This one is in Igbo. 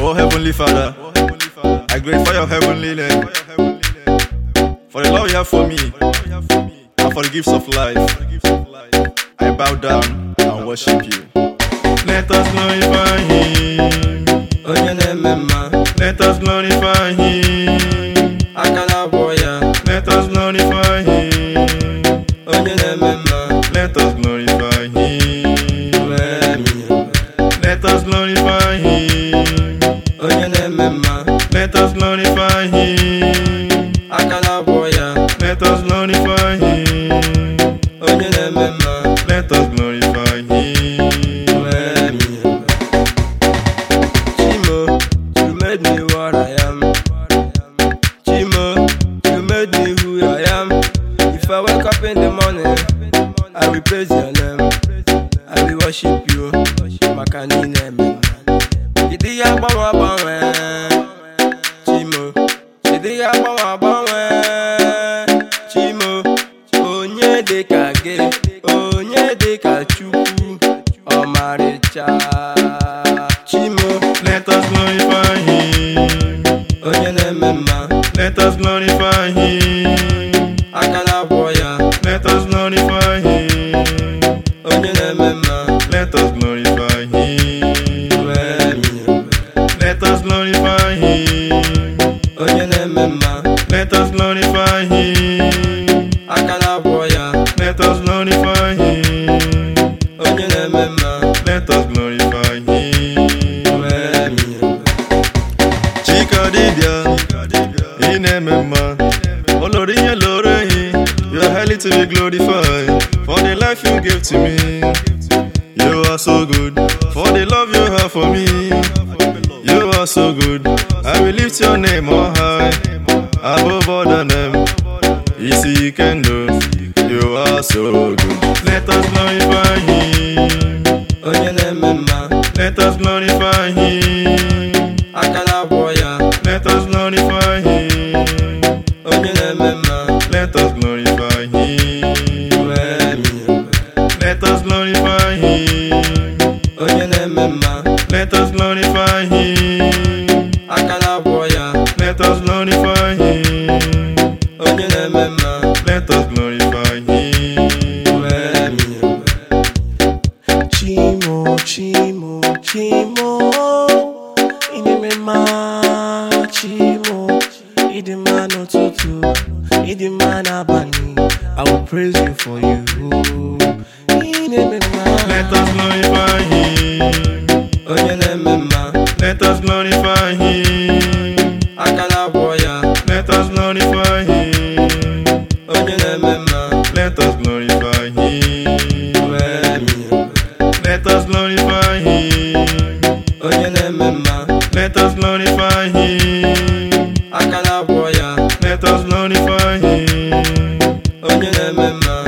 Oh Heavenly Father, I glorify your heavenly name for the love you have for me and for the gifts of life. I bow down and worship you. Let us glorify Him. Let us glorify Him. Let us glorify Him. Let us glorify Him. Let us glorify Him. Let us glorify Him. Let us glorify Him. Let us glorify Him. Chimo, you made me what I am. Chimo, you made me who I am. If I wake up in the morning, I will praise your name. I will worship you. Makani name. Idi ya bawa bawa. Chimo, idi ya bawa bawa. Chimo, onye deka ge, onye deka chuku, omaricha. Chimo, Let us glorify Him. onye na-ememma. Let us glorify Him. Akala boya, Let us glorify Him. onye na-ememma. Let us glorify Him. Let us glorify Him. Onye na-ememma. Let us glorify Him. Akala boya, Let us glorify Him. onye na-ememma. Let us glorify Him. Chika Dibia, Inemema, Oloriye Lorehi, you are highly to be glorified for the life you gave to me. You are so good for the love you have for me. You are so good, I will lift your name on high, above all the name. Easy you can do, you are so good. Let us glorify Him. Onye na-ememma. Let us glorify Him. Akala boya, Let us glorify Him. onye na-ememma. Let us glorify Him. Let us glorify Him. Onye na-ememma. Let us glorify Him. Akala boya, Let us glorify Him. onye na-ememma. Let us glorify Him. Chimo, Chimo, Chimo, Inimema, Chimo, Idima no tutu, Idima na bani. I will praise you for you. Inimema. Let us glorify Him. Onye na-ememma. Let us glorify Him. Akala boya, Let us glorify Him. onye na-ememma. Let us glorify Him. Let us glorify Him. Onye na-ememma. Let us glorify Him. Akala boya, Let us glorify Him. onye na-ememma.